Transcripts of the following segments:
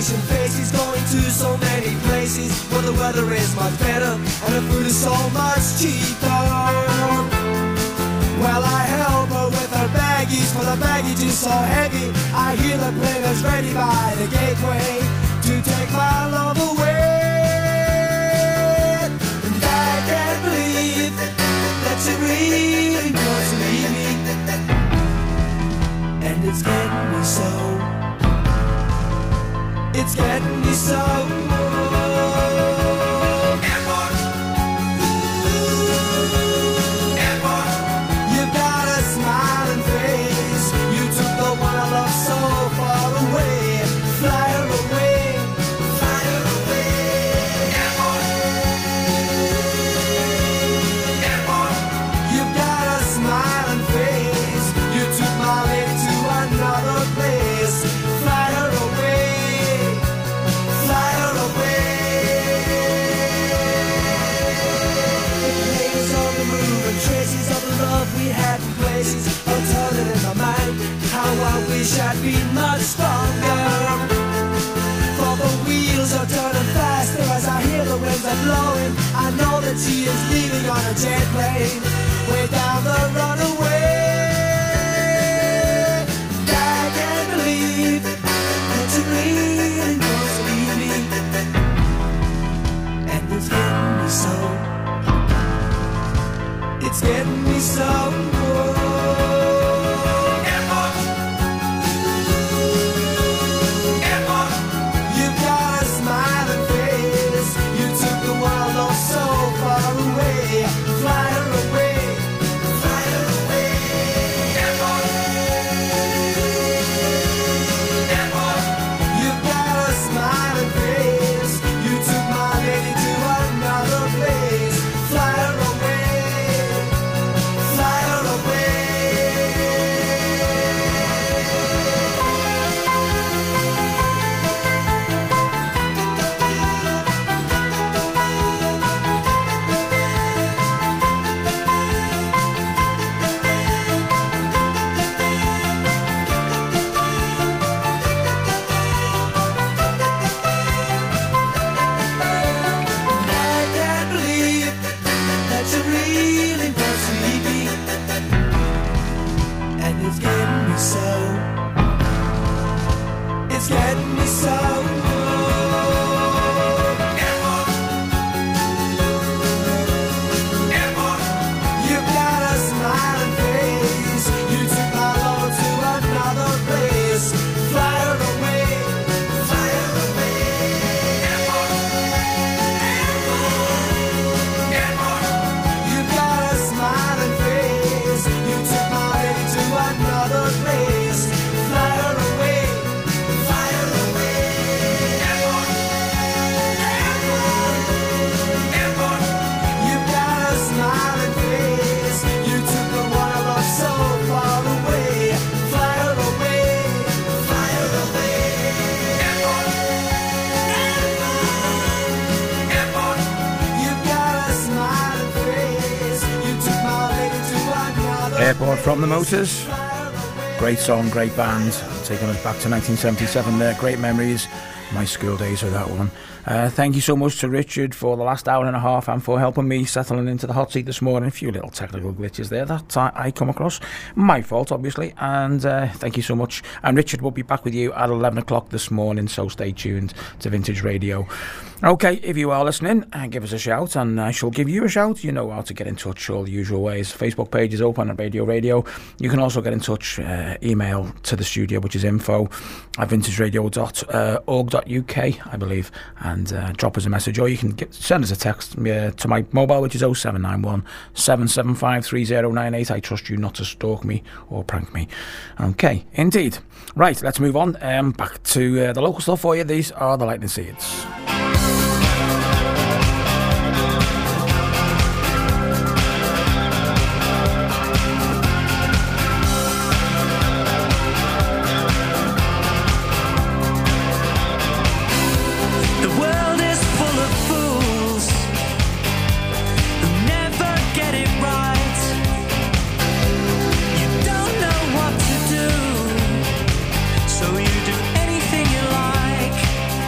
Asian faces, going to so many places where the weather is much better and the food is so much cheaper. Well, I help her with her baggies, for the baggage is so heavy. I hear the plane is ready by the gateway to take my love away. And I can't believe that she really wants to leave me. And it's getting me so. It's getting me so. Airport. Airport. You've got a smiling face. You took the one I love so far away. Fly her away. Fly her away. Airport. Airport. You've got a smiling face. You took my lady to another place. Fly her away. Traces of the love we had in places are turning in my mind. How I wish I'd be much stronger. For the wheels are turning faster as I hear the winds are blowing. I know that she is leaving on a jet plane way down the runaway. I can't believe that she really wants to leave me. And it's getting me so. It's getting me so. Airport. Airport. You've got a smiling face. You took the one I so far away. Fly her away. Fly her away. Airport. Airport. You've got a smiling face. You took my lady to another place. Fly her away. It's getting me so. Airport. Airport. You've got a smiling face. You took my love to another place. Fly her away. Fly her away. Airport. Airport. Airport. You've got a smiling face. You took my lady to another place. Fly her away. Airport from the Motors. Great song, great band. Taking us back to 1977 there. Great memories. My school days with that one. Thank you so much to Richard for the last hour and a half and for helping me settling into the hot seat this morning. A few little technical glitches there that I come across. My fault, obviously. And thank you so much. And Richard will be back with you at 11 o'clock this morning, so stay tuned to Vintage Radio. Okay, if you are listening, give us a shout and I shall give you a shout. You know how to get in touch, all the usual ways. Facebook page is open at Radio Radio. You can also get in touch, email to the studio, which is info@vintageradio.org.uk, I believe, and drop us a message, or you can send us a text to my mobile, which is 0791 775 3098. I trust you not to stalk me or prank me. Okay, indeed. Right, let's move on. Back to the local stuff for you. These are the Lightning Seeds. So you do anything you like.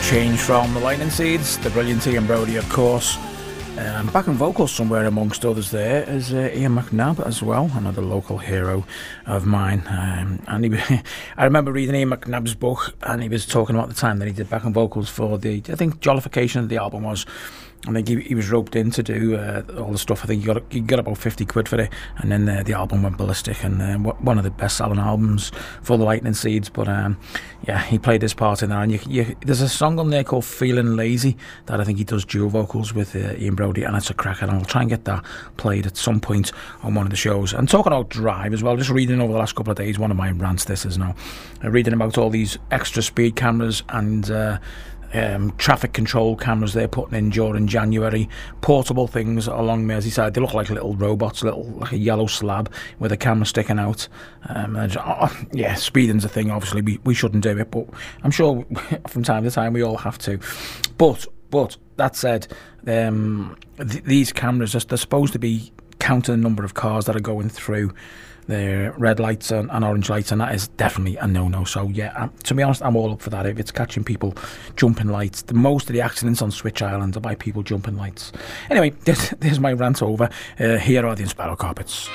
change from the Lightning Seeds, the brilliant Ian Broudie, of course. Backing vocals somewhere amongst others there is Ian McNabb as well, another local hero of mine. And I remember reading Ian McNabb's book, and he was talking about the time that he did backing vocals for I think Jollification of the album was. I think he was roped in to do all the stuff. I think he got about 50 quid for it, and then the album went ballistic, and one of the best-selling albums for the Lightning Seeds. But yeah, he played his part in there. And there's a song on there called "Feeling Lazy" that I think he does dual vocals with Ian Broudie, and it's a cracker. And I'll try and get that played at some point on one of the shows. And talking about Drive as well, just reading over the last couple of days, one of my rants this is now, reading about all these extra speed cameras and traffic control cameras they're putting in during January, portable things along Merseyside. They look like little robots, like a yellow slab with a camera sticking out. Yeah, speeding's a thing. Obviously we shouldn't do it, but I'm sure from time to time we all have to. But that said, these cameras, they're supposed to be counting the number of cars that are going through the red lights and orange lights, and that is definitely a no-no. So yeah, to be honest, I'm all up for that. If it's catching people jumping lights, most of the accidents on Switch Island are by people jumping lights. Anyway, there's my rant over. Here are the Inspiral Carpets.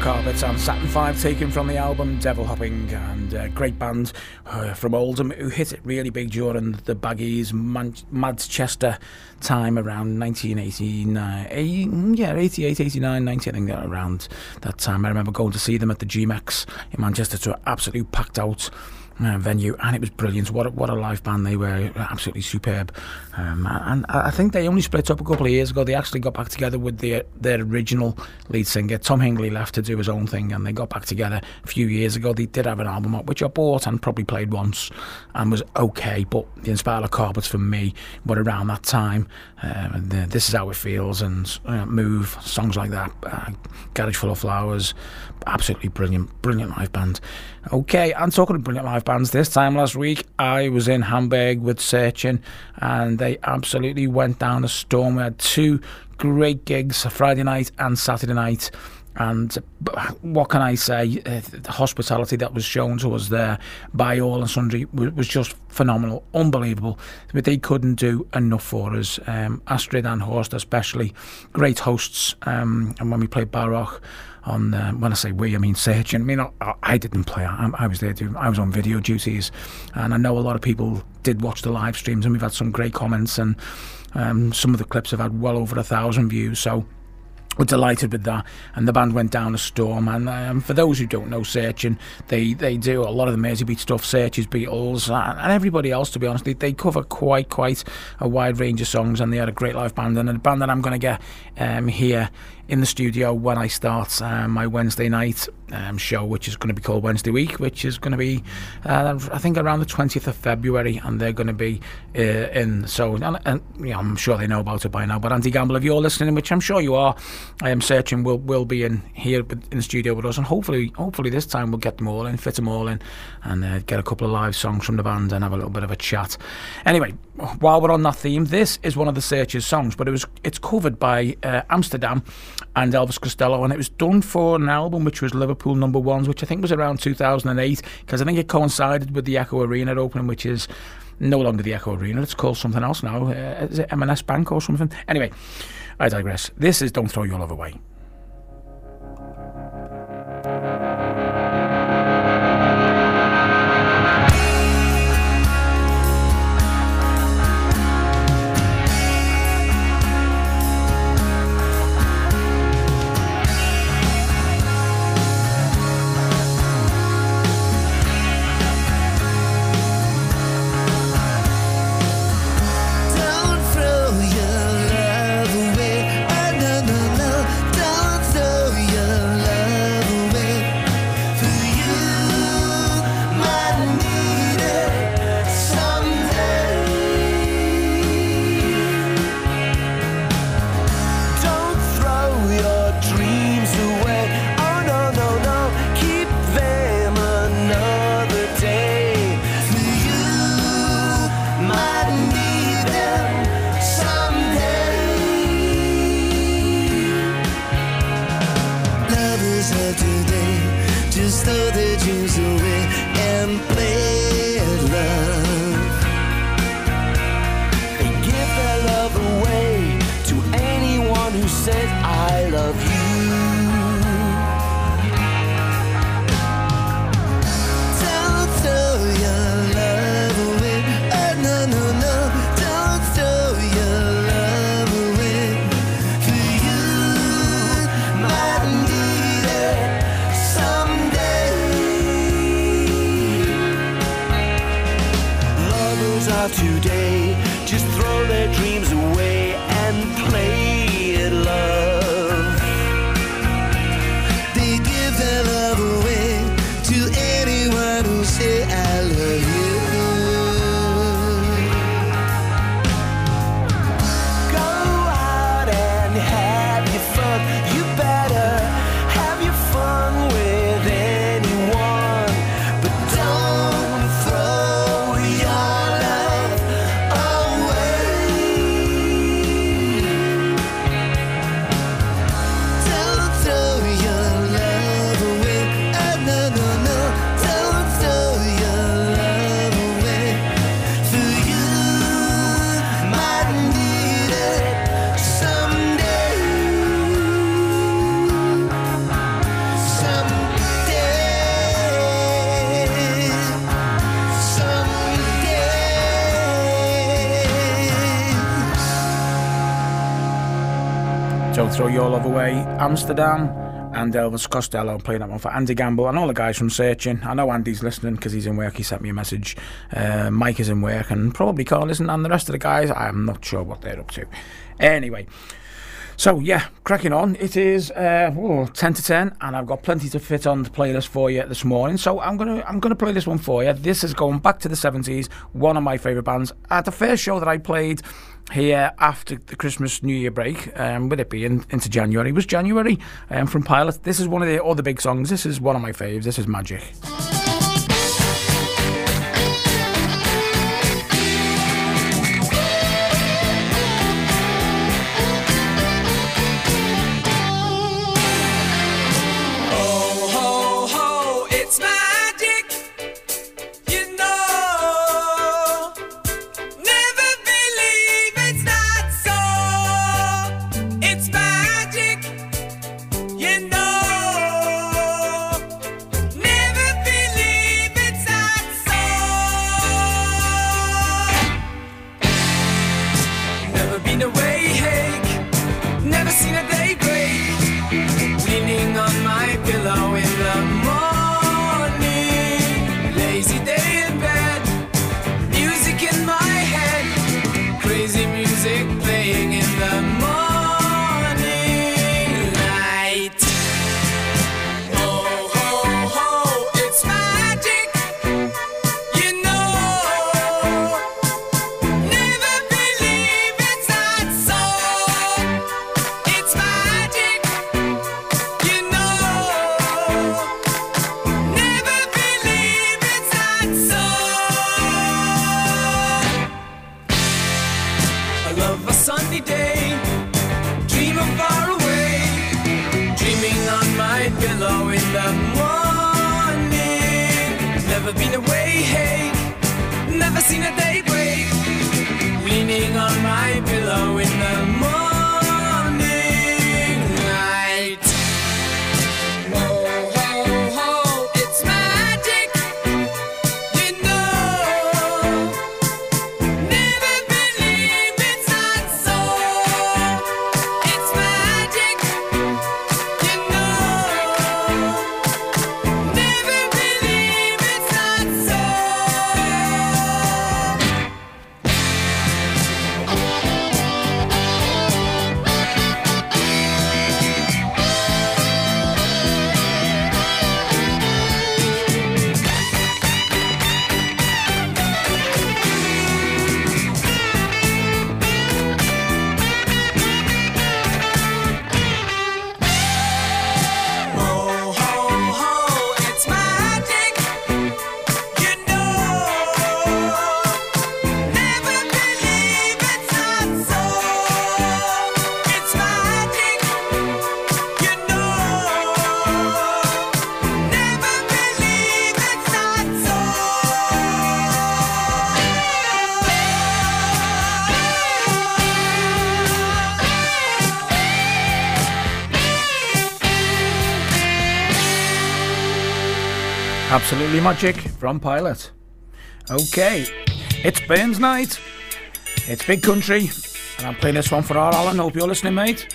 Carpets and Saturn 5, taken from the album Devil Hopping, and great band from Oldham who hit it really big during the Baggies Manchester time around 1989, 88, 89, 90, I think around that time. I remember going to see them at the GMX in Manchester to an absolutely packed out venue, and it was brilliant. What a live band they were, absolutely superb. And I think they only split up a couple of years ago. They actually got back together with their original lead singer. Tom Hingley left to do his own thing, and they got back together a few years ago. They did have an album up, which I bought and probably played once and was okay, but the Inspired Carpets for me were around that time. This Is How It Feels and Move, songs like that, Garage Full of Flowers, absolutely brilliant live band. Okay, and talking of brilliant live bands, this time last week I was in Hamburg with Searching, and they absolutely went down a storm. We had two great gigs, Friday night and Saturday night, and what can I say, the hospitality that was shown to us there by all and sundry was just phenomenal, unbelievable. But they couldn't do enough for us. Astrid and Horst especially, great hosts, and when we played Baroque on, when I say we, I mean Searching. I mean, I didn't play. I was there I was on video duties, and I know a lot of people did watch the live streams, and we've had some great comments, and some of the clips have had well over 1,000 views. So we're delighted with that, and the band went down a storm. And for those who don't know Searching, they do a lot of the Merseybeat stuff, Searches, Beatles, and everybody else, to be honest. They cover quite a wide range of songs, and they had a great live band, and a band that I'm going to get here in the studio when I start my Wednesday night show, which is going to be called Wednesday Week, which is going to be I think around the 20th of February, and they're going to be in, so and I'm sure they know about it by now, but Andy Gamble, if you're listening, which I'm sure you are, Searching will be in here in the studio with us, and hopefully this time we'll get them all in, fit them all in, and get a couple of live songs from the band and have a little bit of a chat. Anyway, while we're on that theme, this is one of the Searchers songs, but it's covered by Amsterdam and Elvis Costello, and it was done for an album which was Liverpool Number Ones, which I think was around 2008, because I think it coincided with the Echo Arena opening, which is no longer the Echo Arena, it's called something else now. Is it M&S Bank or something? Anyway, I digress. This is Don't Throw Your Love Away. Today, just throw their dreams away and play it love. Don't Throw Your Love Away, Amsterdam, and Elvis Costello playing that one for Andy Gamble and all the guys from Searching. I know Andy's listening because he's in work. He sent me a message. Mike is in work and probably Carl isn't, and the rest of the guys, I'm not sure what they're up to. Anyway, so yeah, cracking on. It is 10 to 10, and I've got plenty to fit on the playlist for you this morning. So I'm gonna play this one for you. This is going back to the 70s. One of my favourite bands. The first show that I played here after the Christmas New Year break, with it being into January, was January from Pilot. This is one of the other big songs. This is one of my faves. This is Magic. Absolutely Magic from Pilot. Okay, it's Burns night. It's Big Country, and I'm playing this one for our Alan. Hope you're listening, mate.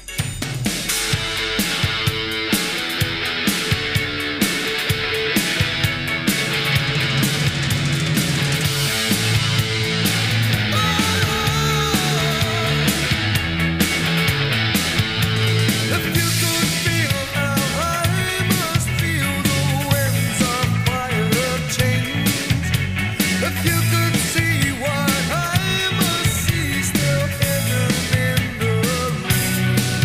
Still hidden in the rain.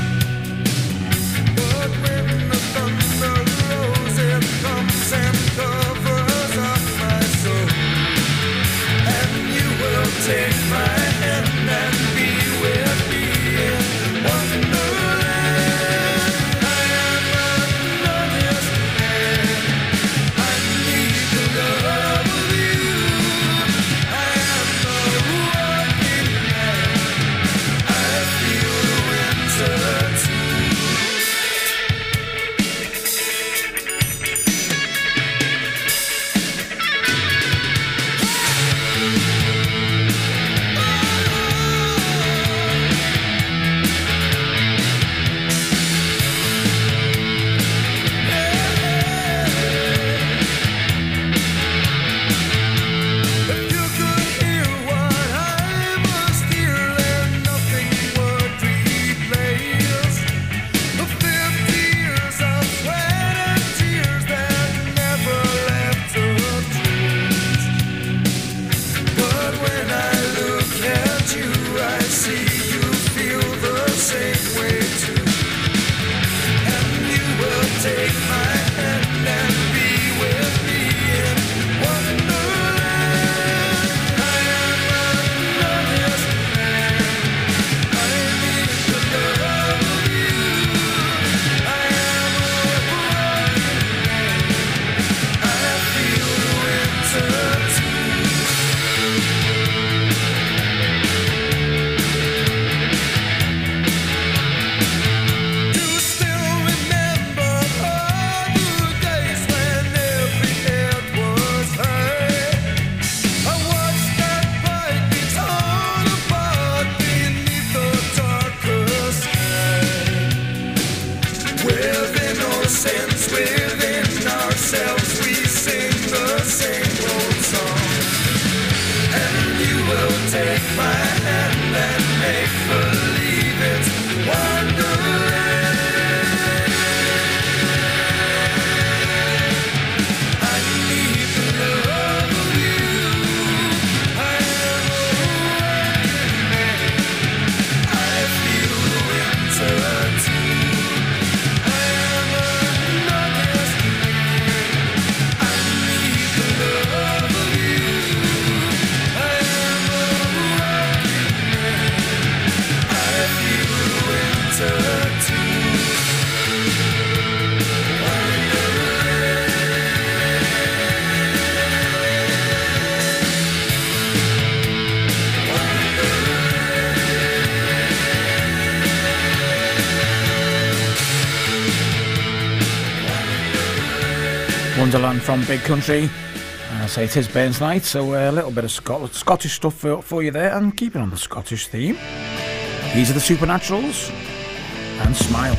Wonderland from Big Country. I say it is Burns Night, so a little bit of Scottish stuff for you there, and keeping on the Scottish theme. These are the Supernaturals and Smile.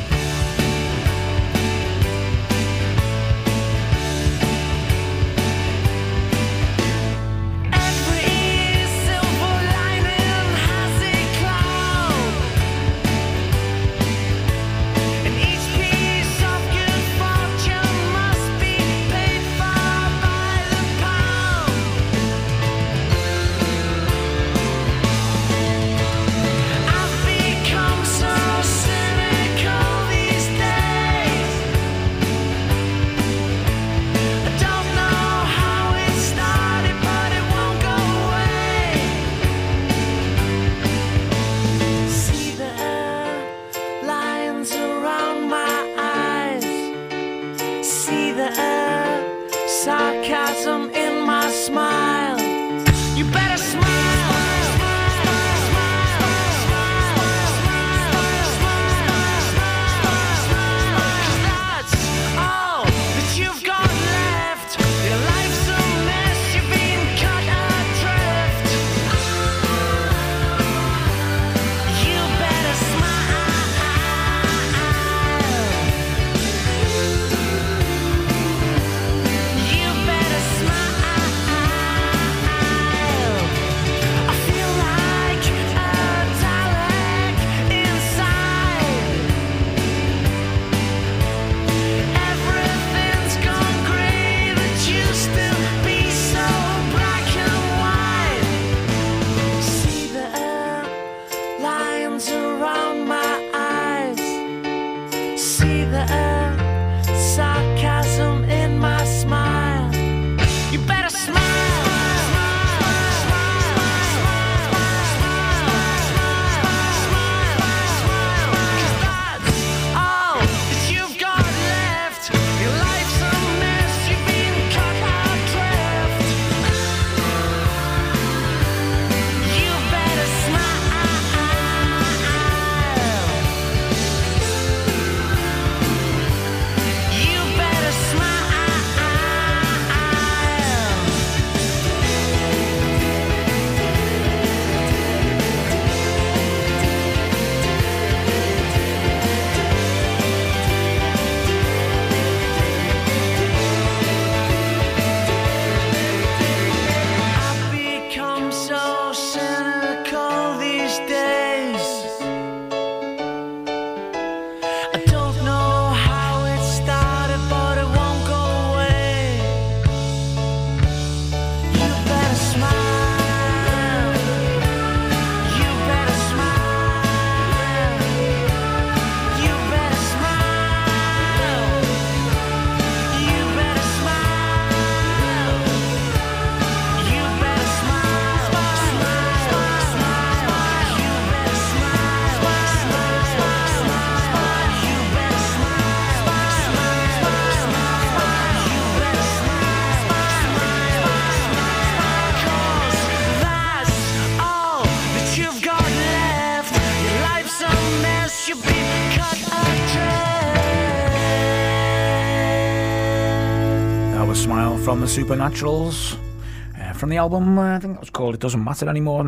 From the Supernaturals, from the album, I think it was called It Doesn't Matter Anymore,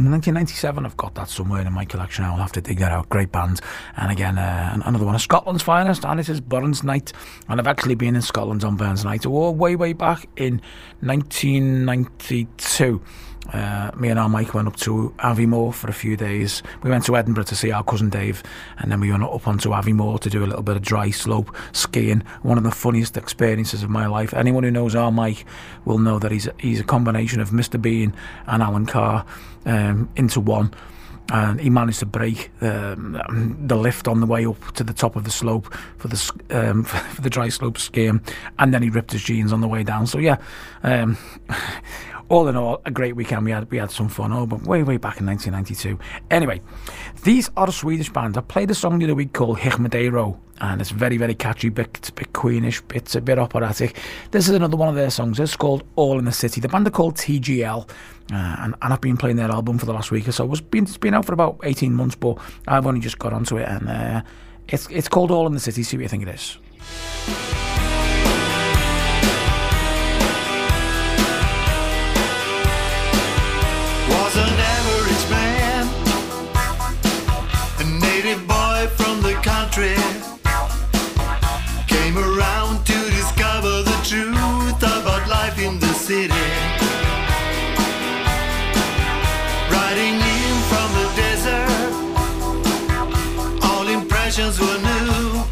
1997. I've got that somewhere in my collection. I'll have to dig that out. Great band. And again, another one of Scotland's finest, and it is Burns Night. And I've actually been in Scotland on Burns Night way back in 1992. Me and our Mike went up to Aviemore for a few days. We went to Edinburgh to see our cousin Dave, and then we went up onto Aviemore to do a little bit of dry slope skiing. One of the funniest experiences of my life. Anyone who knows our Mike will know that he's a combination of Mr. Bean and Alan Carr into one. And he managed to break the lift on the way up to the top of the slope for the dry slope skiing, and then he ripped his jeans on the way down. So yeah, all in all, a great weekend. We had some fun. But way back in 1992. Anyway, these are a Swedish band. I played a song the other week called Hikmadero, and it's very catchy. It's a bit Queenish, it's a bit operatic. This is another one of their songs. It's called All in the City. The band are called TGL, and I've been playing their album for the last week or so. It's been out for about 18 months, but I've only just got onto it, and it's called All in the City. See what you think it is. country came around to discover the truth about life in the city. Riding in from the desert, all impressions were new.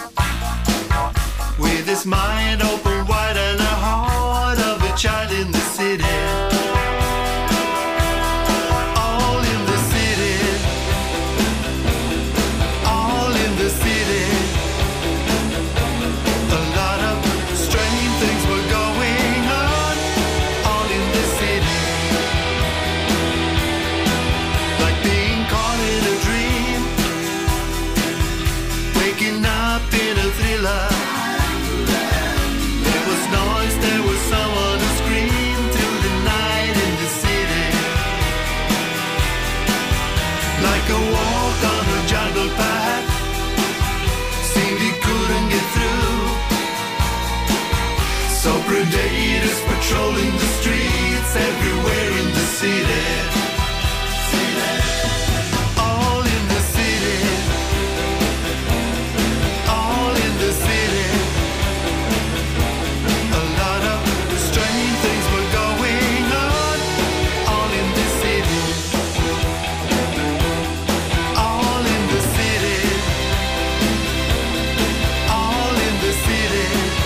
With his mind open wide and a heart of a child in the city. Predators patrolling the streets everywhere in the city. All in the city. All in the city. A lot of strange things were going on. All in the city. All in the city. All in the city.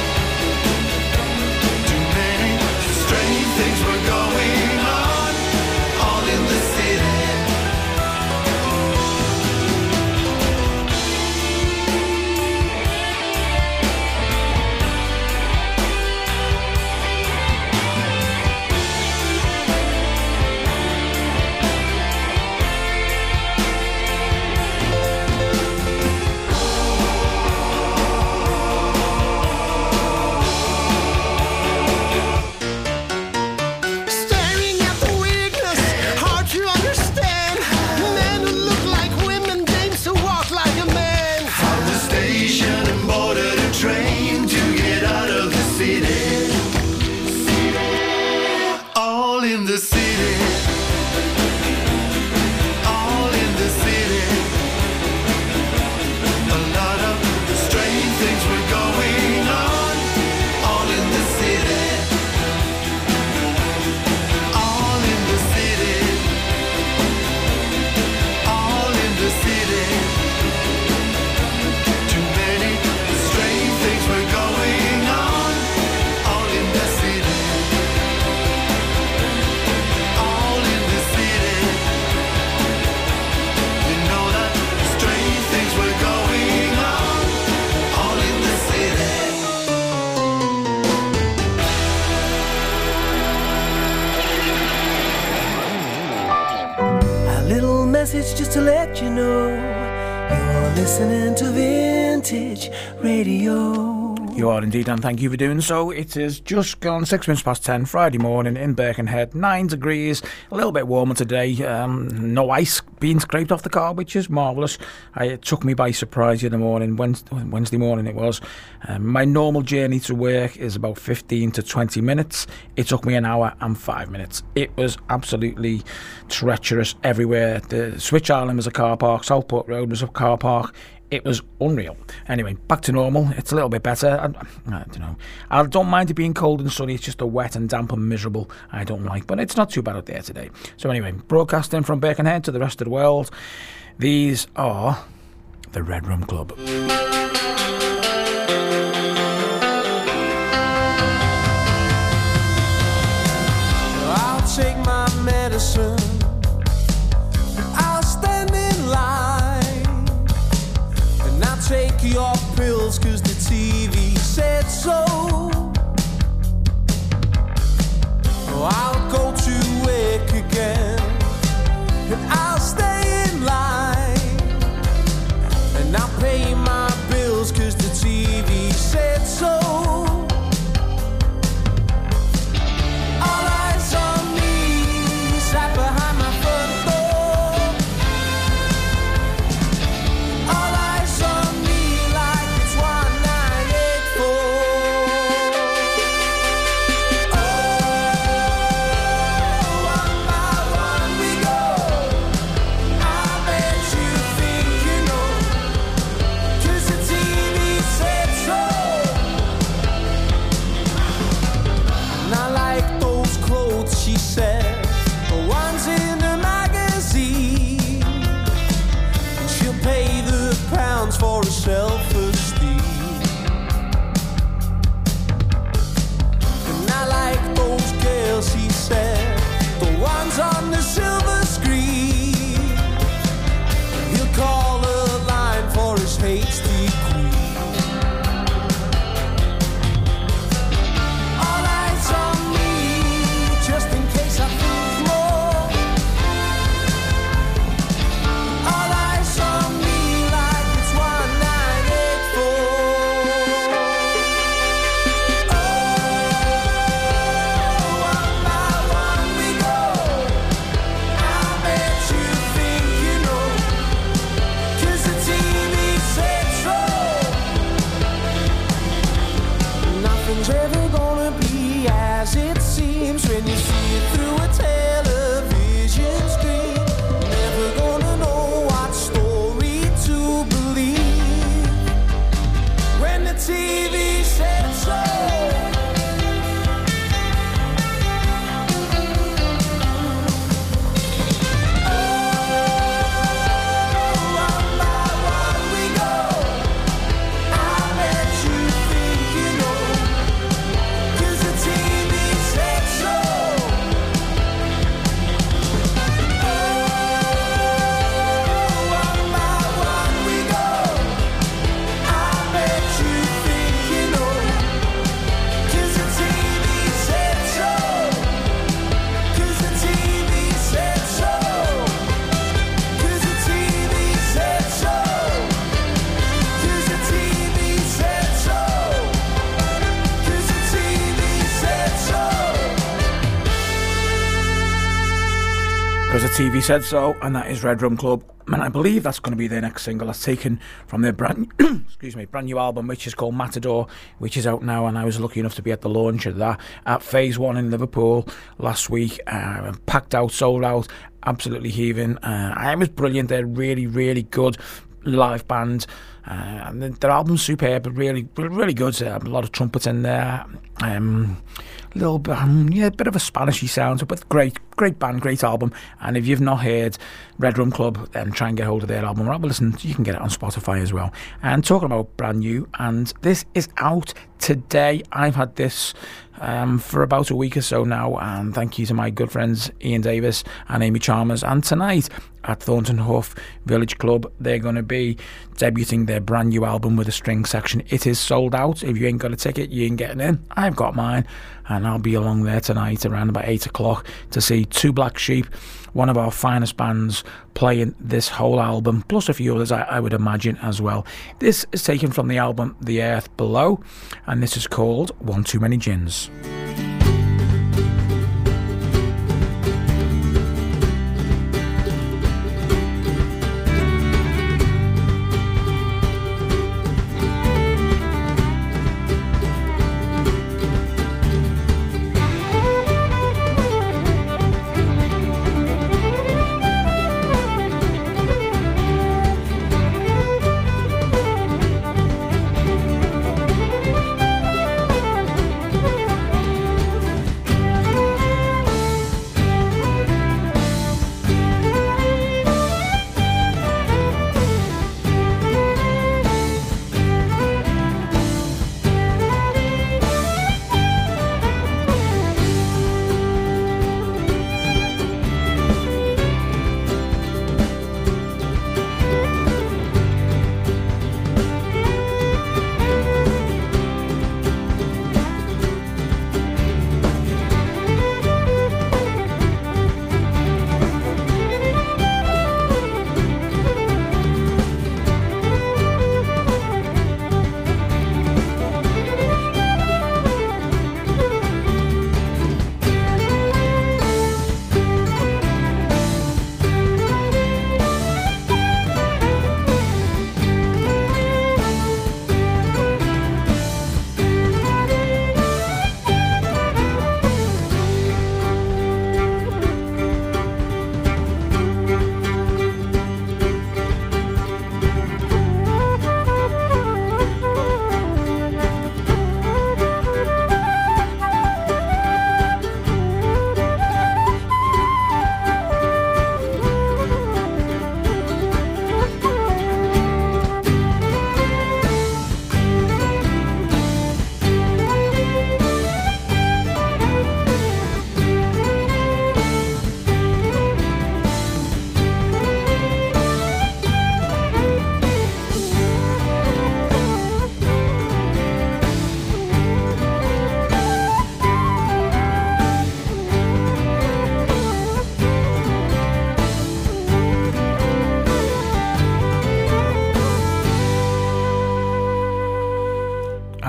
Things were going on, all in the city. Just to let you know, you're listening to Vintage Radio. You are indeed, and thank you for doing so. It is just gone 6 minutes past 10 Friday morning in Birkenhead, 9 degrees, a little bit warmer today. No ice being scraped off the car, which is marvellous. It took me by surprise the other morning, Wednesday morning it was. My normal journey to work is about 15 to 20 minutes. It took me an hour and 5 minutes. It was absolutely treacherous everywhere. The Switch Island was a car park, Southport Road was a car park. It was unreal. Anyway, back to normal. It's a little bit better. I don't know. I don't mind it being cold and sunny. It's just the wet and damp and miserable I don't like. But it's not too bad out there today. So anyway, broadcasting from Birkenhead to the rest of the world. These are the Red Rum Club. I'll take my medicine. I'll stand in line. Take your pills 'cause the TV said so. I'll go to work again and I'll stay in line and I'll pay my she said, the ones in the magazine. She'll pay the pounds for her self-esteem. And I like those girls, he said, the ones on the silver screen. He'll call a line for his hasty queen. All eyes on me, just in case I prove more. All eyes on me like it's 1984. Oh, one by one we go. I bet you think you know, 'cause the TV said so. Nothing's ever gonna be as it seems when you see it through a television screen. Never gonna know what story to believe when the TV said so. One by one we go. I bet you think you know, 'cause the TV said so. One by one we go. I bet you think you know, 'cause the TV said so. 'Cause the TV said so. 'Cause the TV said so. 'Cause the TV said so. 'Cause the TV said so. Because the TV said so, and that is Red Rum Club. And I believe that's going to be their next single. That's taken from their brand new album, which is called Matador, which is out now. And I was lucky enough to be at the launch of that at Phase 1 in Liverpool last week. Packed out, sold out, absolutely heaving. It was brilliant. They're really, really good live band. And their album's superb, but really, really good. A lot of trumpets in there. Little bit, a bit of a Spanishy sound, but great band, great album. And if you've not heard Red Rum Club, then try and get hold of their album. Right, well, listen, you can get it on Spotify as well. And talking about brand new, and this is out today. I've had this for about a week or so now, and thank you to my good friends Ian Davis and Amy Chalmers. And tonight at Thornton Hough Village Club, they're going to be debuting their brand new album with a string section. It is sold out. If you ain't got a ticket, you ain't getting in. I've got mine, and I'll be along there tonight around about 8 o'clock to see Two Black Sheep, one of our finest bands, playing this whole album, plus a few others I would imagine as well. This is taken from the album The Earth Below, and this is called One Too Many Gins.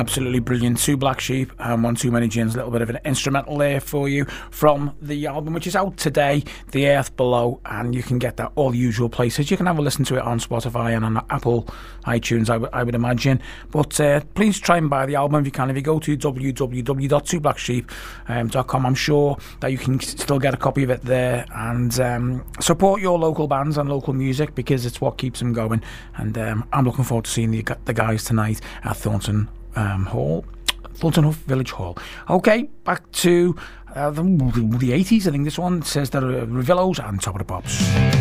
Absolutely brilliant. Two Black Sheep and One Too Many Gins. A little bit of an instrumental there for you from the album, which is out today, The Earth Below, and you can get that all the usual places. You can have a listen to it on Spotify and on Apple iTunes, I would imagine. But please try and buy the album if you can. If you go to www.twoblacksheep.com, I'm sure that you can still get a copy of it there. And support your local bands and local music, because it's what keeps them going. And I'm looking forward to seeing the guys tonight at Thornton Huff Village Hall. Okay, back to the 80s. I think this one says that Revillos and Top of the Pops.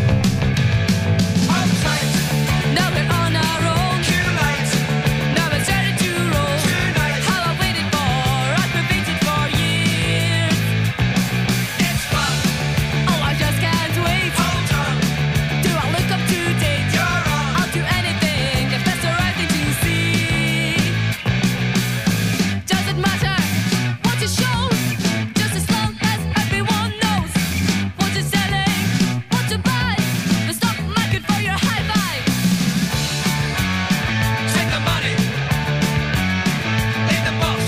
Now we're on our own. Now we're starting to roll. How I waited for, I've been waiting for years. It's fun. Oh, I just can't wait. Hold on. Do I look up to date? You're on. I'll do anything if that's the right thing to see. Doesn't matter what you show, just as long as everyone knows what you're selling, what to buy. The stock market for your high five. Take the money, leave the box.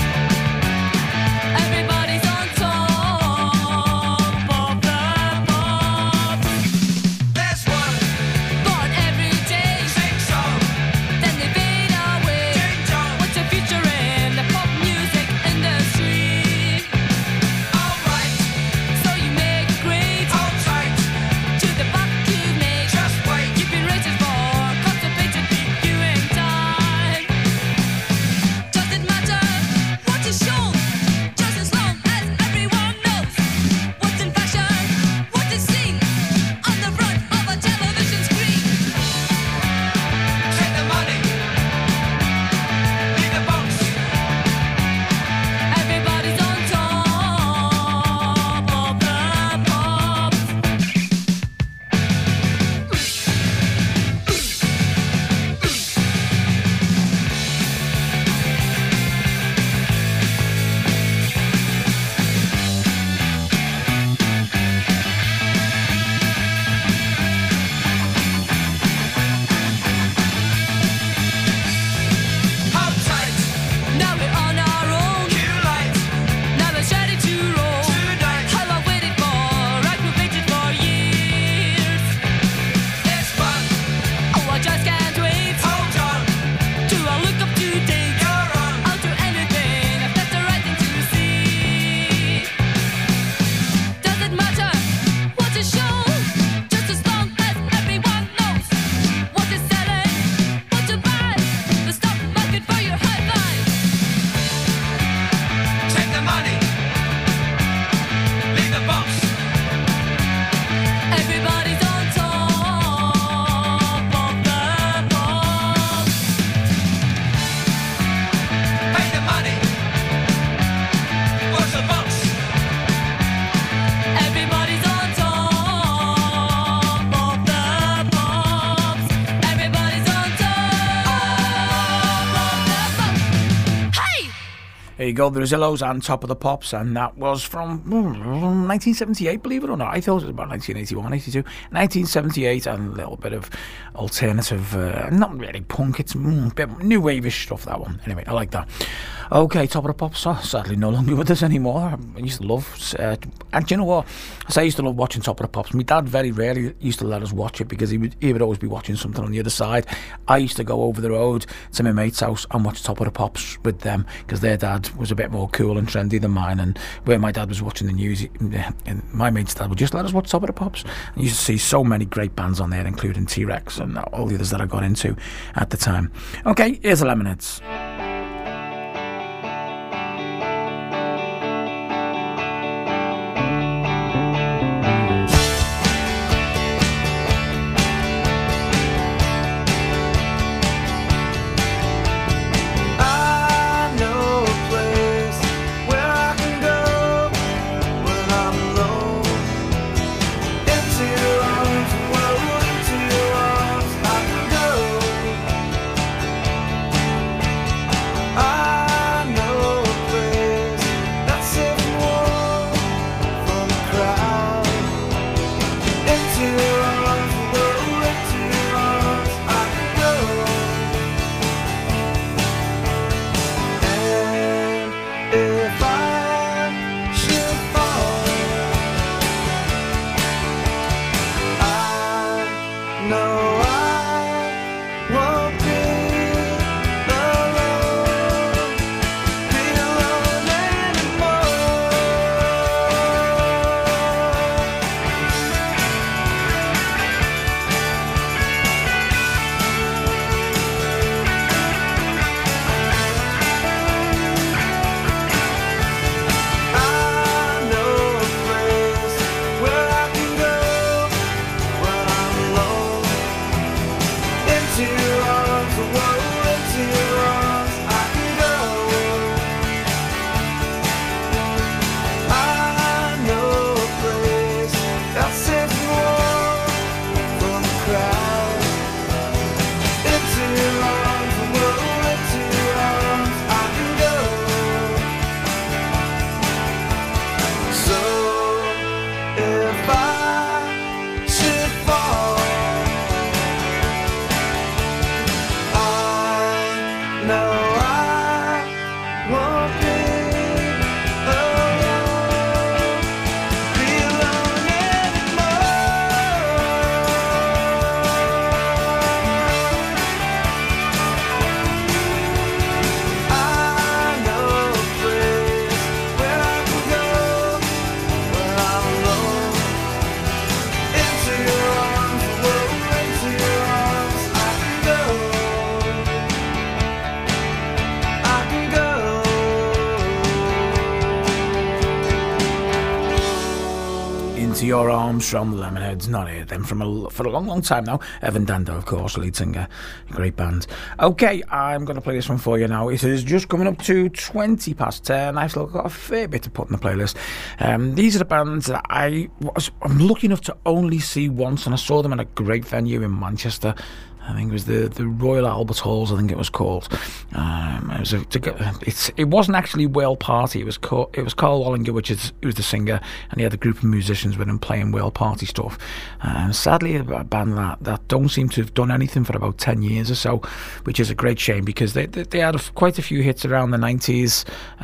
Everybody's on top of the pops. There's one, Born every day, sing song, then they fade away. ding dong. What's your future in the pop music industry? Alright, So you make it great hold tight, to the buck you make. just wait. You've been racing for contemplated viewing time. Doesn't matter what you show, just as long as everyone knows what's in fashion, what is seen on the front of a television screen. Take the money, leave the box. Everybody's on top of the pops. Hold tight, Now we're on our own. cue light, Now we're ready to roll. tonight. How I waited for, I've been waiting for years. It's fun, Oh, I just can't wait. hold on, Do I look up to date? you're on. I'll do anything if that's the right thing to see. Doesn't matter what you show, just as long as everyone knows what is selling, what to buy. The stock market for your high five. Take the money, leave the box. Everybody's on top of the pops. Pay the money, what's the box? Everybody's on top of the pops. Everybody's on top of the pops. Hey! There you go, the Rosillos and Top of the Pops, and that was from 1978, believe it or not. I thought it was about 1981, 82. 1978, and a little bit of alternative, not really punk, it's a bit new wave-ish stuff, that one. Anyway, I like that. Okay, Top of the Pops are sadly no longer with us anymore. I used to love, and do you know what? I used to love watching Top of the Pops. My dad very rarely used to let us watch it, because he would always be watching something on the other side. I used to go over the road to my mate's house and watch Top of the Pops with them, because their dad was a bit more cool and trendy than mine, and where my dad was watching the news, and my mate's dad would just let us watch Top of the Pops. And you used to see so many great bands on there, including T-Rex and all the others that I got into at the time. Okay, here's the Lemonheads. I know a place where I can go when I'm alone. Into your arms, whoa, into your arms I can go. Your Arms from the Lemonheads. Not heard them for a long time now. Evan Dando, of course, lead singer. Great band. Okay, I'm going to play this one for you now. It is just coming up to 20 past 10. I've still got a fair bit to put in the playlist. These are the bands that I'm lucky enough to only see once, and I saw them in a great venue in Manchester. I think it was the Royal Albert Halls, I think it was called. It wasn't actually Whale Party. It was Carl Wallinger, it was the singer, and he had a group of musicians with him playing Whale Party stuff. Sadly, a band that don't seem to have done anything for about 10 years or so, which is a great shame because they had quite a few hits around the 90s.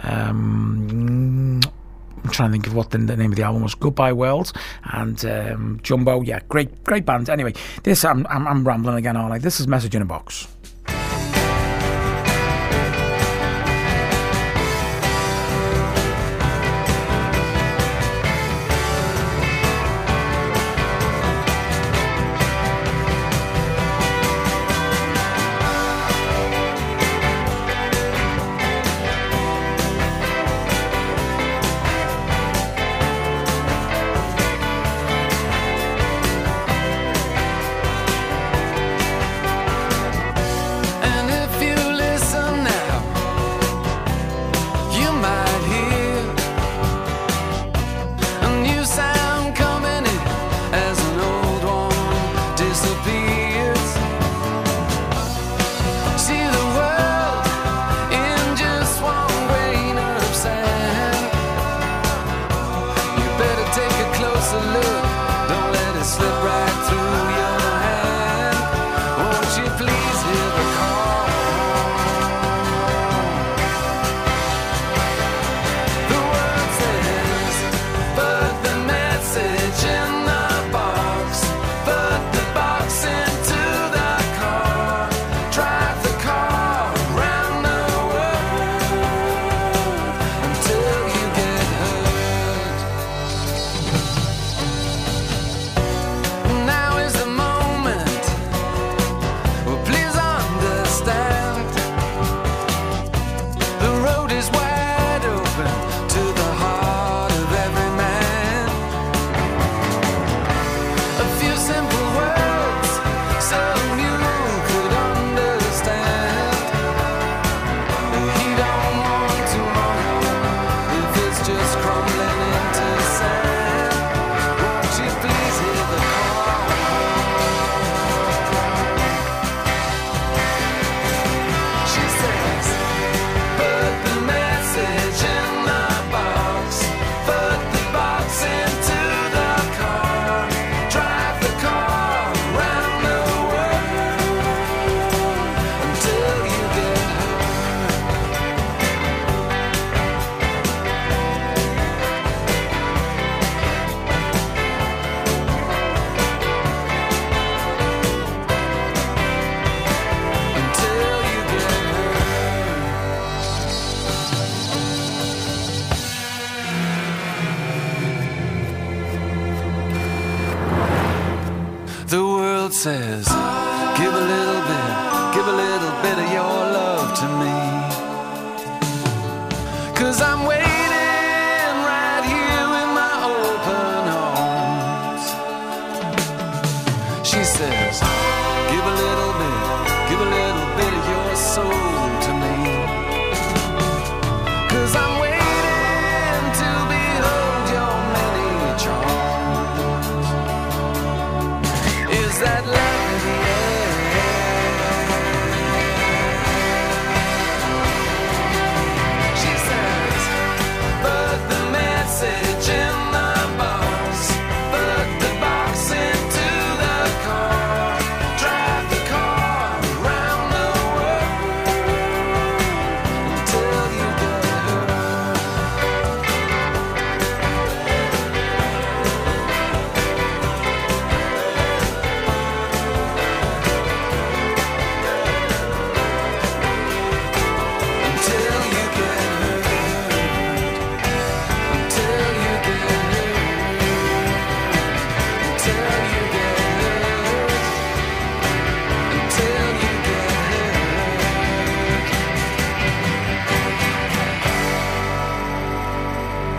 I'm trying to think of what the name of the album was. Goodbye World and Jumbo. Yeah, great band. Anyway, this I'm rambling again, aren't I? This is Message in a Box.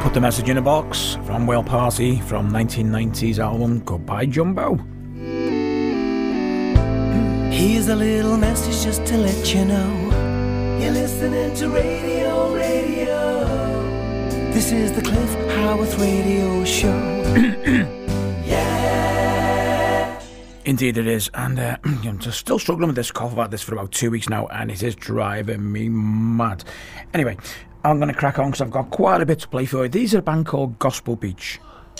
Put the Message in a Box from Whale Party from 1990's album Goodbye Jumbo. Here's a little message just to let you know you're listening to Radio. This is the Cliff Howarth Radio Show. Yeah. Indeed it is, and I'm just still struggling with this cough. I've had this for about 2 weeks now, and it is driving me mad. Anyway, I'm going to crack on because I've got quite a bit to play for you. These are a band called Gospel Beach.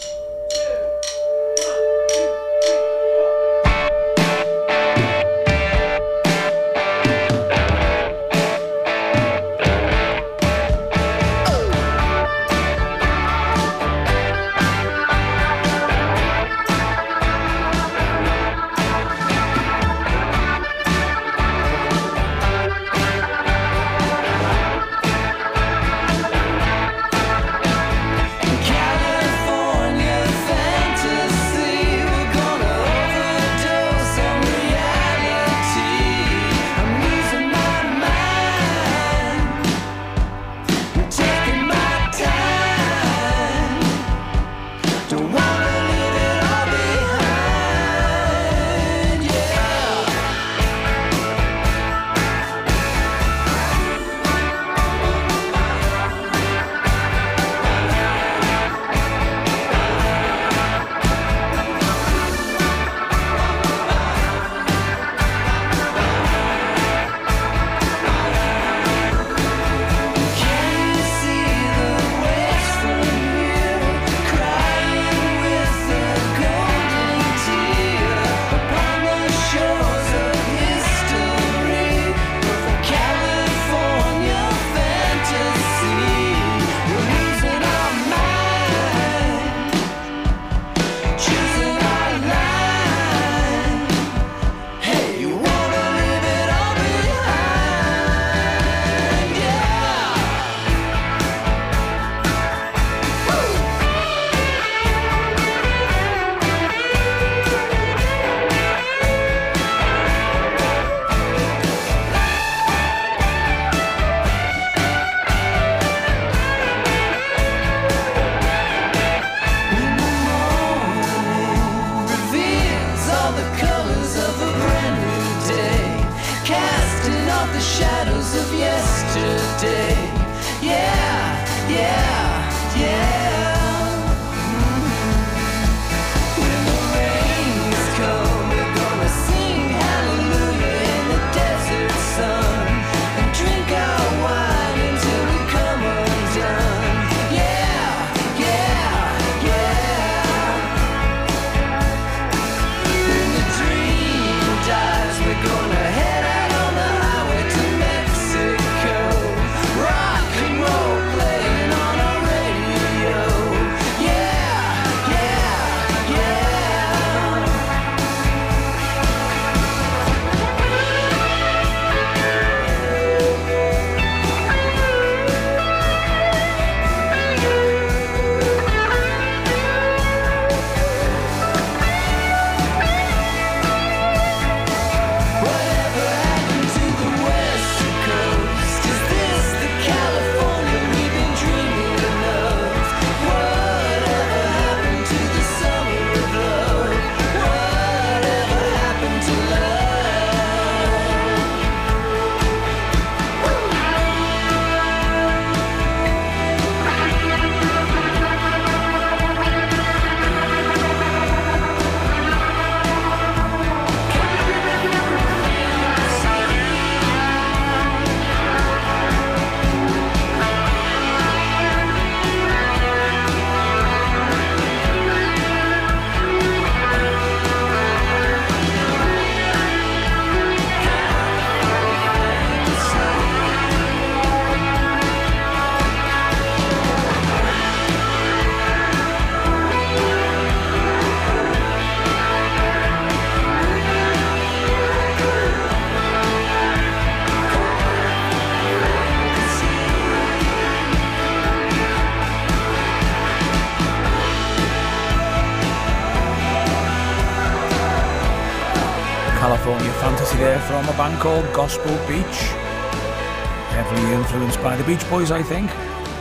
California Fantasy there from a band called Gospel Beach. Heavily influenced by the Beach Boys, I think.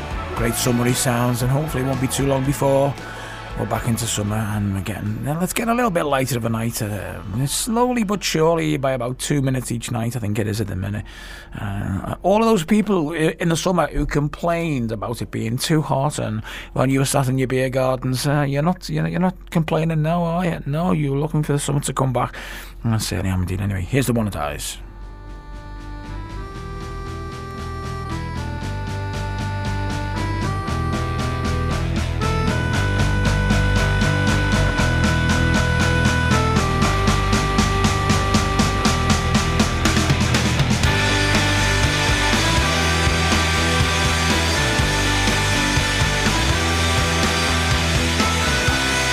great summery sounds, and hopefully it won't be too long before we're back into summer, and let's get a little bit lighter of a night. Slowly but surely, by about 2 minutes each night, I think it is at the minute. All of those people in the summer who complained about it being too hot, and when you were sat in your beer gardens, you're not complaining now, are you? No, you're looking for the summer to come back. And I certainly am indeed. Anyway, here's the one that dies.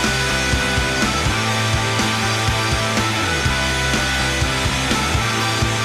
Tonight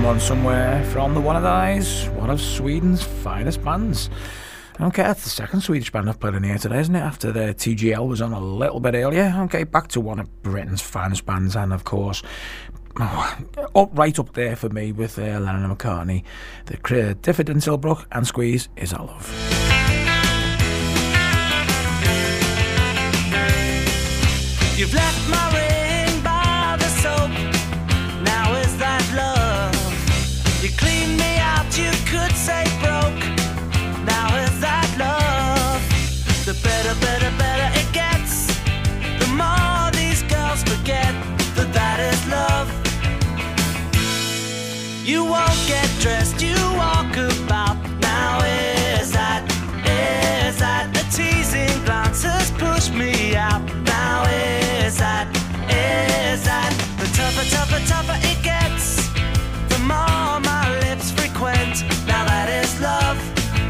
on somewhere from the one of those, one of Sweden's finest bands. Okay, that's the second Swedish band I've played in here today, isn't it? After the TGL was on a little bit earlier. Okay, back to one of Britain's finest bands, and of course, right up there for me with Lennon and McCartney. The Difford and Tilbrook and Squeeze, Is That Love. You've left my ring by the soap. Now is that love? You cleaned me out, you could say broke. Now is that love? The better it gets. The more these girls forget that that is love. You won't get dressed, you walk about. Now is that a teasing glance has pushed me out. Now is that the tougher it gets, the more my lips frequent. Now that is love.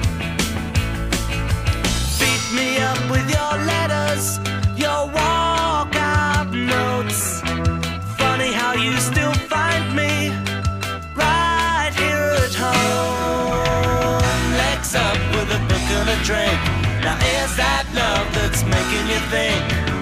Beat me up with your letters, your walkout notes. Funny how you still find me right here at home. Legs up with a book and a drink. Now is that love that's making you think?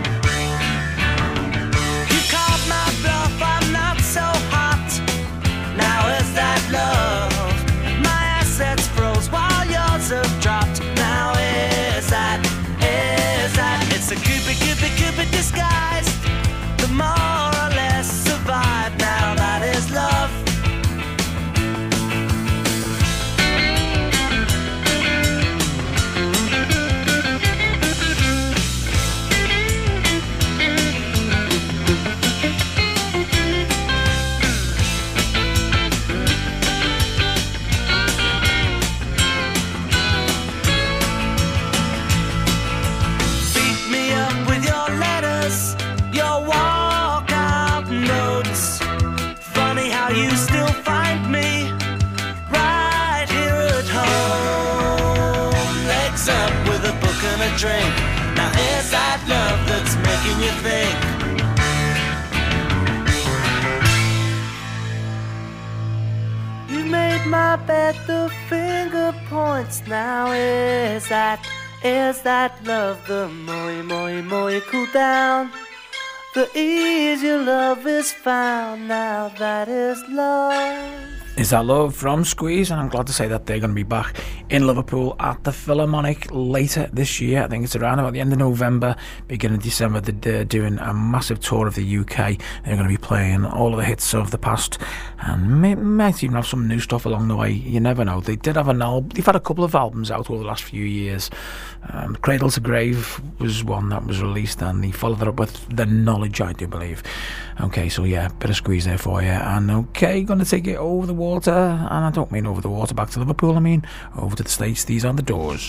You called my bluff, I'm not so hot. Now is that love? My assets froze while yours have dropped. Now is that? It's a Cupid disguised. The more or less survive. Now that is love. You still find me right here at home. Legs up with a book and a drink. Now is that love that's making you think? You made my bed, the finger points. Now is that love? The more you cool down, the easier love is found. Now that is love. Is That Love from Squeeze, and I'm glad to say that they're going to be back in Liverpool at the Philharmonic later this year. I think it's around about the end of November, beginning of December. They're doing a massive tour of the UK. They're going to be playing all of the hits of the past, and might even have some new stuff along the way. You never know. They did have an album. They've had a couple of albums out over the last few years. Cradle to Grave was one that was released, and they followed it up with The Knowledge, I do believe. Okay, so yeah, bit of Squeeze there for you. And okay, going to take it over the water, and I don't mean over the water back to Liverpool, I mean over to the States. These are The Doors.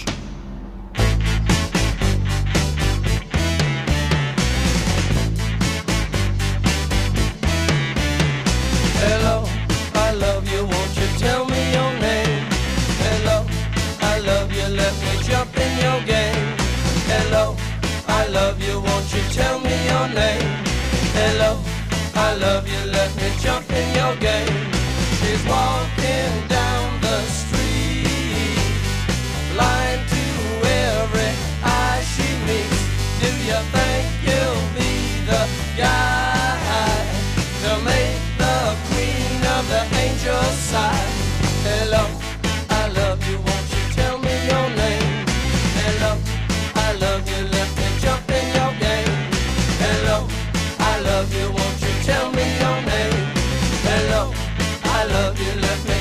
Hello, I love you, won't you tell me your name? Hello, I love you, let me jump in your game. Hello, I love you, won't you tell me your name? Hello, I love you, let me jump in your game. She's walking down the street, blind to every eye she meets. Do you think you'll be the guy to make the queen of the angels sigh? Hello, I love you, won't you tell me your name? Hello, I love you, let me jump in your game. Hello, I love you, won't you tell me your name? Hello, I love you, let me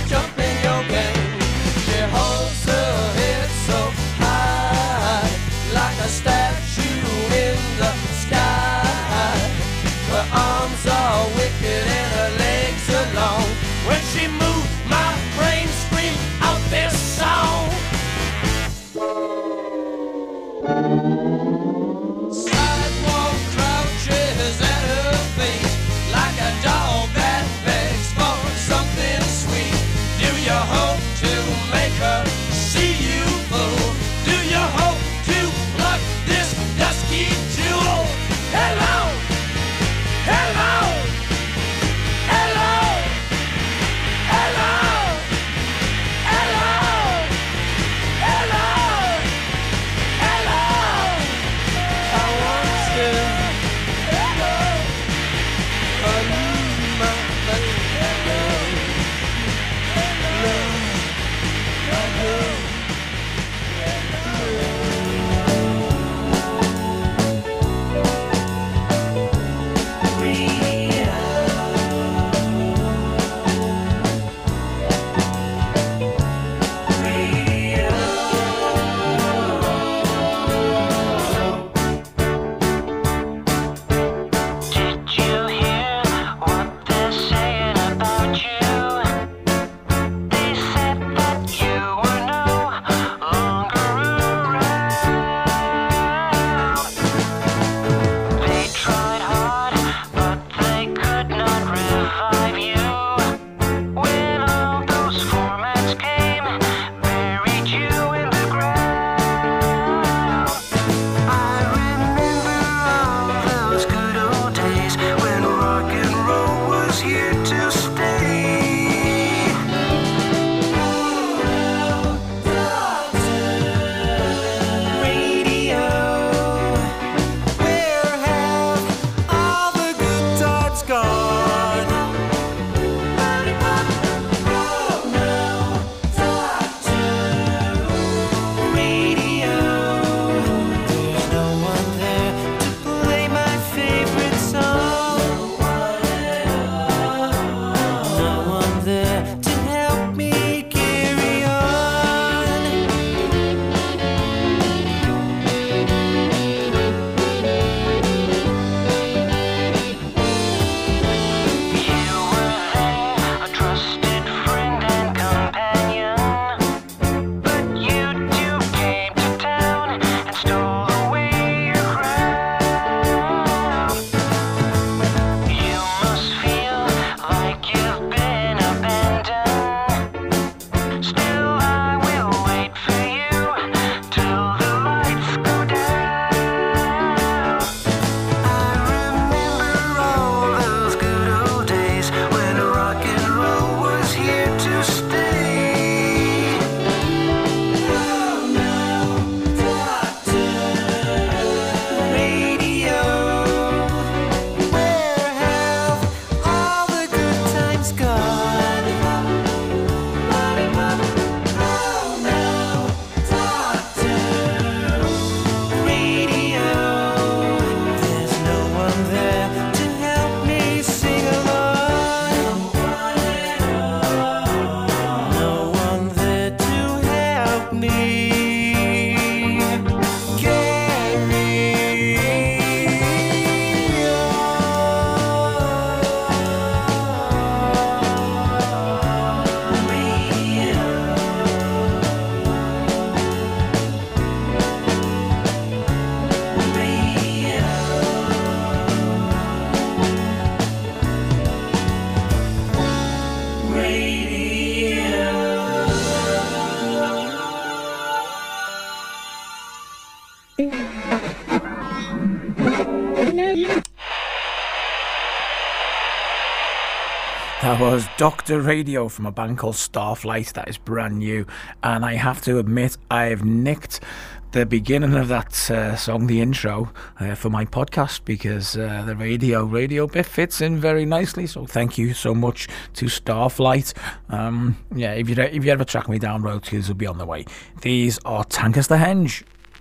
That was Dr. Radio from a band called Starflight. That is brand new, and I have to admit I've nicked the beginning of that song, the intro, for my podcast, because the radio bit fits in very nicely. So thank you so much to Starflight. Yeah, if you ever track me down, roadkids will be on the way. These are Tankers the Henge.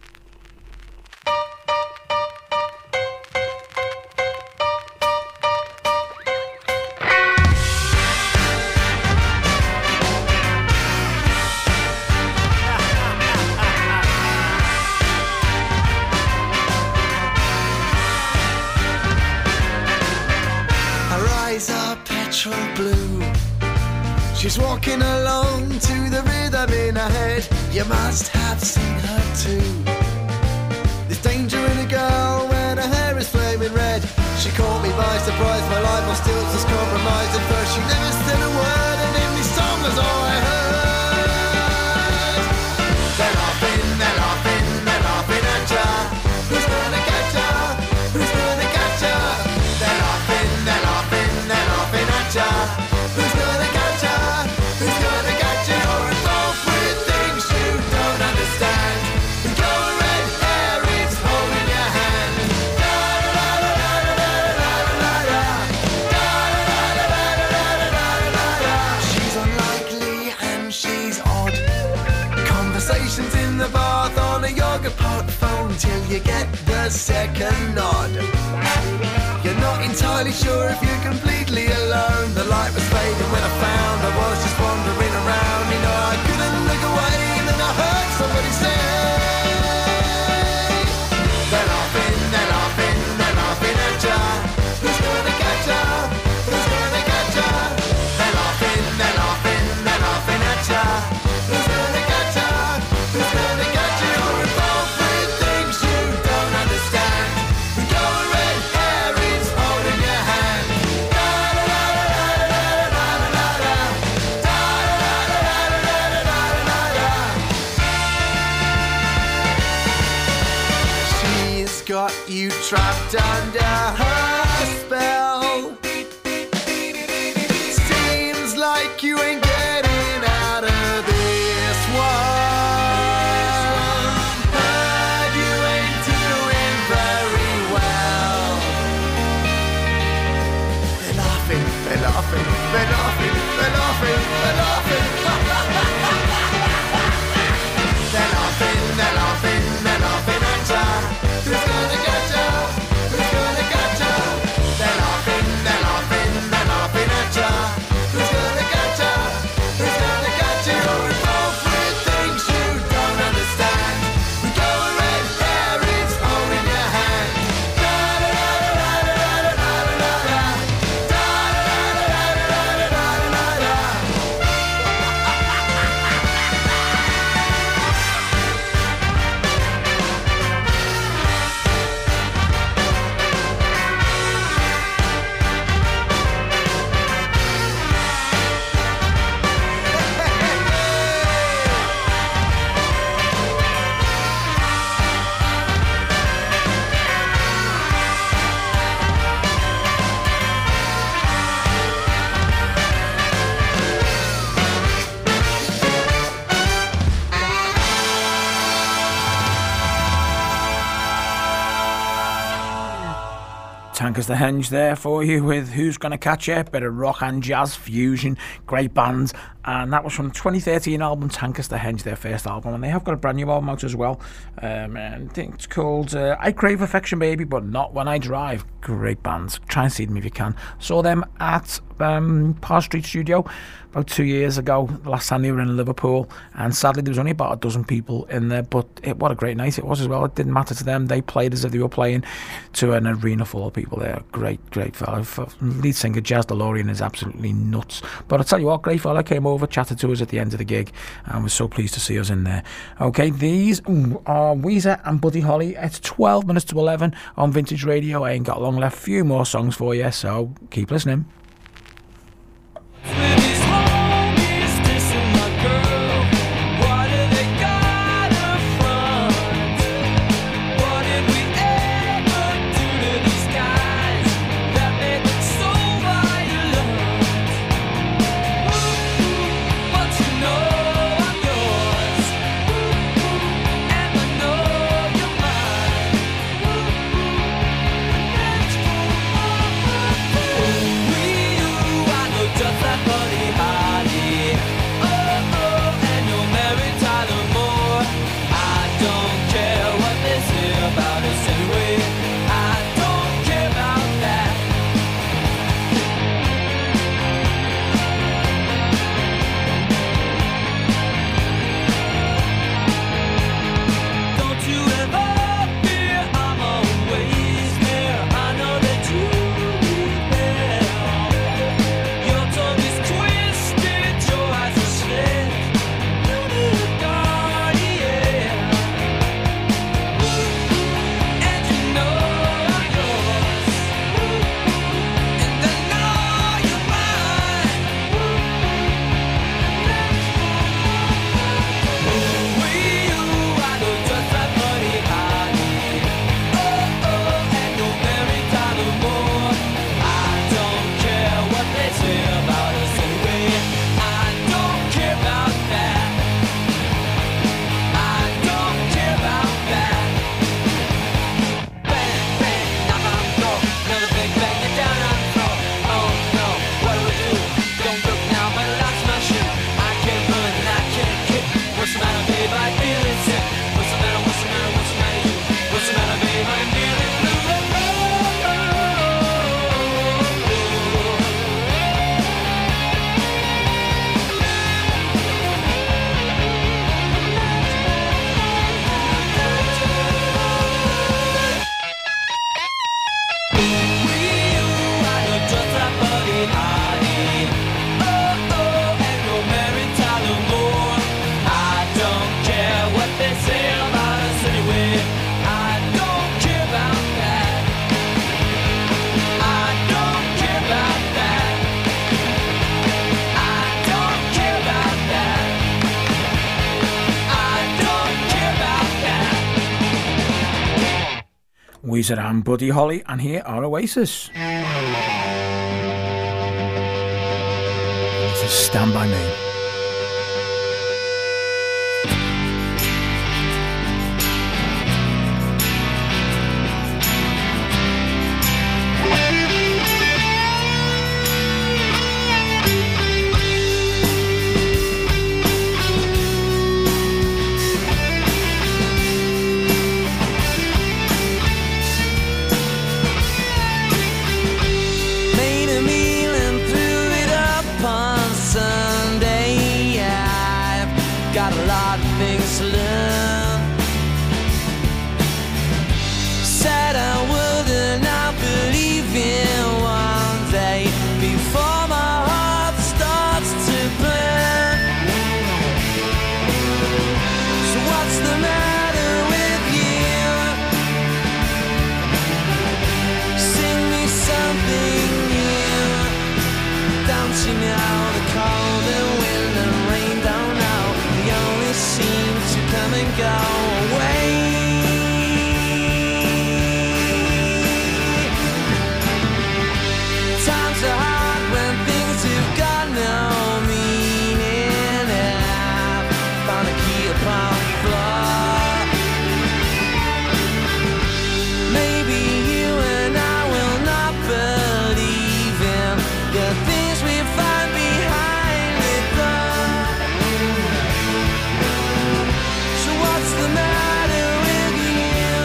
She's walking along to the rhythm in her head. You must have seen her too. There's danger in a girl when her hair is flaming red. She caught me by surprise, my life was still just compromised. At first she never said a word, and in this song was all I heard. They're laughing, they're laughing, they're laughing at ya. Who's gonna catch ya? Who's gonna catch ya? They're laughing, they're laughing, they're laughing at ya. Who's gonna catch ya? Who's gonna catch ya? You're involved with things you don't understand. With your red hair, it's holding your hand. She's unlikely and she's odd. Conversations in the bath on a yoga pot phone till you get the second nod. You're not entirely sure if you're completely alone. The light was fading when I found I was just wandering around. You know, I couldn't look away, and then I heard somebody say, they're laughing, they're laughing, they're laughing at ya. Who's gonna catch ya? Who's gonna catch ya? They're laughing, they're laughing, they're laughing at ya. Who's gonna catch ya? Who's gonna catch ya? You're involved with things you don't understand. With your red hair, it's holding your hand. She's got you trapped under her spell. Seems like you ain't getting out of this one. Heard you ain't doing very well. They're laughing, they're laughing, they're laughing, they're laughing, they're laughing. They're laughing, they're laughing, they're laughing at ya. Who's gonna catch ya? Who's gonna catch ya? They're laughing, they're laughing, they're laughing at ya. Who's gonna catch ya? Who's gonna catch ya? You're involved with things you don't understand. With your red hair, it's holding your hand. Tankers the Henge there for you with Who's Gonna Catch Ya? Bit of rock and jazz fusion, great bands, and that was from the 2013 album Tankers the Henge, their first album, and they have got a brand new album out as well. And I think it's called I Crave Affection Baby, but Not When I Drive. Great bands. Try and see them if you can. Saw them at Parr Street Studio about 2 years ago, the last time they were in Liverpool, and sadly there was only about a dozen people in there, but what a great night it was as well. It didn't matter to them. They played as if they were playing to an arena full of people there. Great fellow. Lead singer Jazz DeLorean is absolutely nuts, but I'll tell you what, great fellow. Came over, chatted to us at the end of the gig, and was so pleased to see us in there. Okay, these are Weezer and Buddy Holly. It's 12 minutes to 11 on Vintage Radio. I ain't got long left. Few more songs for you, so keep listening. With his homies dissing my girl, why do they gotta front? Weezer and Buddy Holly, and here are Oasis. This is Stand By Me. Made a meal and threw it up on Sunday. I've got a lot of things to learn. Said I would and I believe in one day before my heart starts to burn. So what's the matter with you? Sing me something new. Don't you know the cold and wind and rain don't know? They only seem to come and go away. Times are hard when things have got no meaning. I've found a key upon the floor. Maybe you and I will not believe in the things we find behind the door. So what's the matter with you?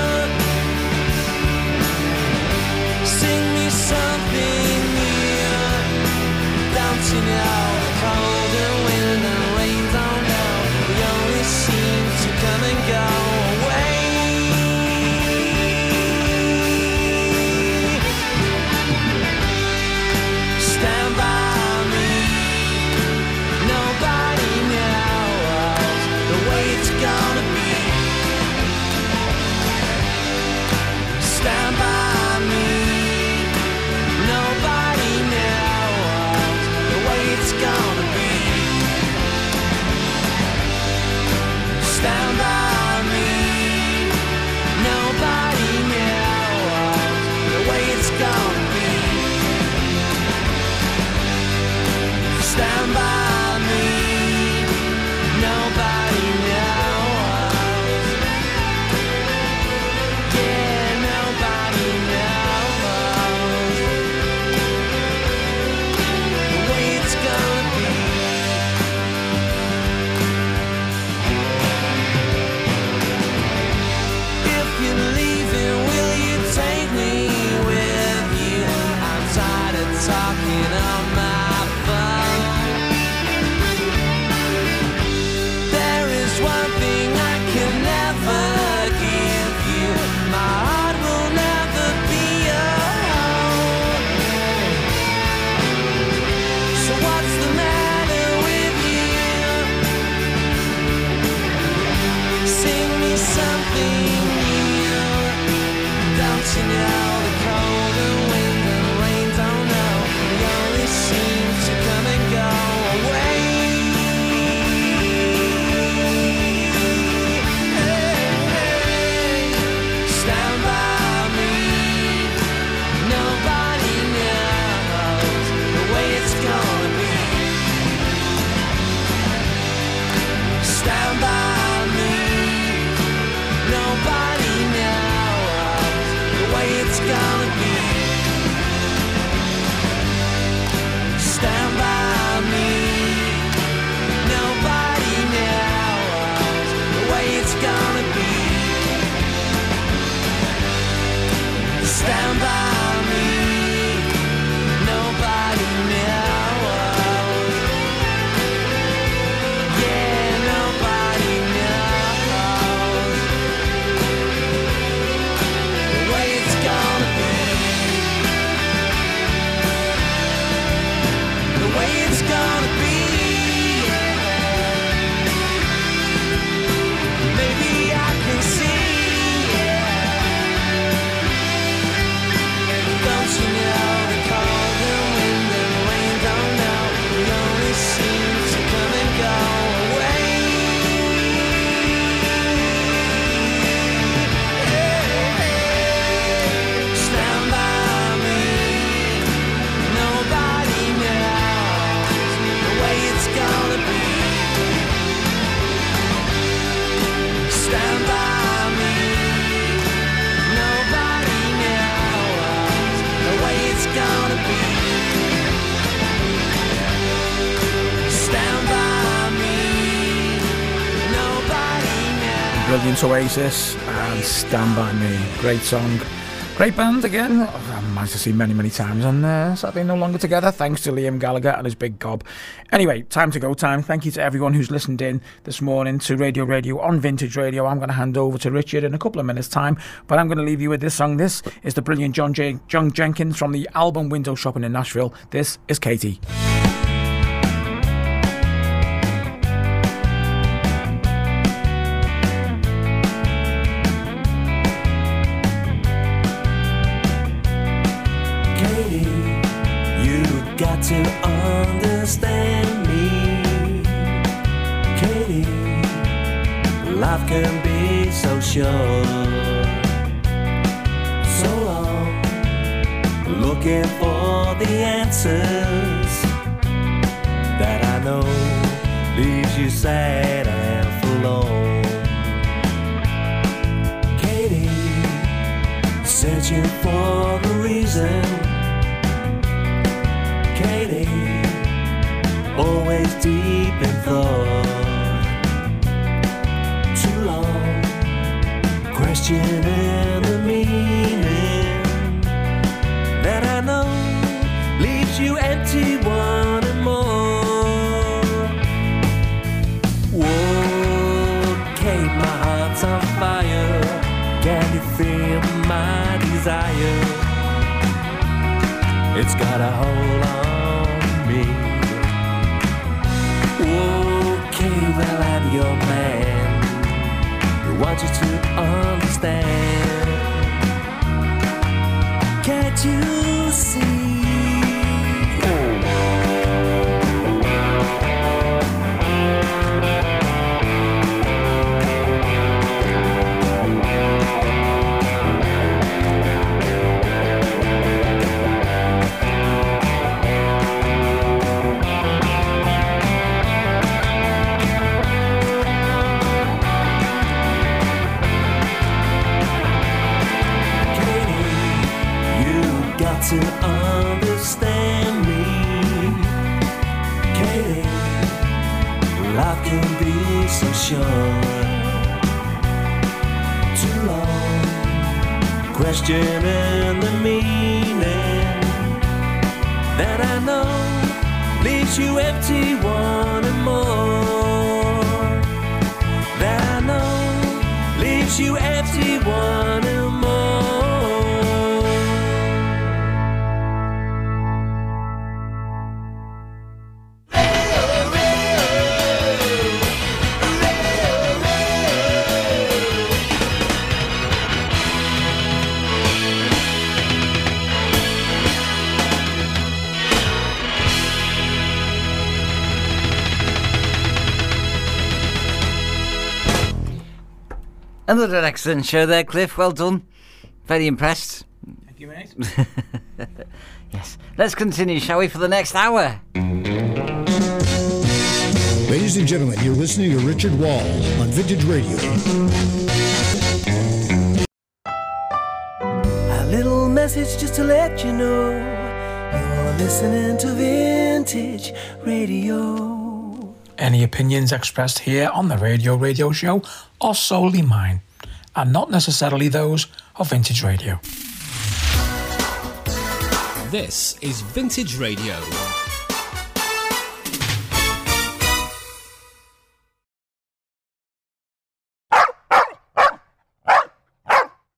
Sing me something new. Don't you know the cold and wind and rain don't know? We only seem to come and go away. Stand by me. Nobody knows the way it's gonna be. Stand by me. Nobody knows the way it's gonna be. Stand by me. Nobody knows the way it's gonna be. Stand by me. Nobody knows. Yeah, nobody knows the way it's gonna be. If you're leaving, will you take me with you? I'm tired of talking on my phone. There is one thing I can never give you. My heart will never be your home. So what's the matter with you? Sing me something new. Don't you know the cold and wind and rain don't know? We only brilliant Oasis and Stand By Me. Great song. Great band again. I've managed to see many times on Saturday No Longer Together, thanks to Liam Gallagher and his big gob. Anyway, time to go time. Thank you to everyone who's listened in this morning to Radio on Vintage Radio. I'm going to hand over to Richard in a couple of minutes' time, but I'm going to leave you with this song. This is the brilliant John Jenkins from the album Window Shopping in Nashville. This is Katie. Got to understand me, Katie. Life can be so short, so long, looking for the answers that I know leaves you sad and forlorn. Katie, searching for the reason. Katie, always deep in thought. Too long, questioning the meaning that I know leaves you empty, wanting more. Whoa, Kate, my heart's on fire. Can you feel my desire? It's got a hold on me. Okay, well, I'm your man. I want you to understand. Can't you see? To understand me, Katie, life can be so short, too long, questioning the meaning that I know leaves you empty, wanting more. That I know leaves you empty, wanting more. Another excellent show there, Cliff. Well done. Very impressed. Thank you, mate. Yes. Let's continue, shall we, for the next hour? Ladies and gentlemen, you're listening to Richard Wall on Vintage Radio. A little message just to let you know you're listening to Vintage Radio. Any opinions expressed here on the Radio Show are solely mine, and not necessarily those of Vintage Radio. This is Vintage Radio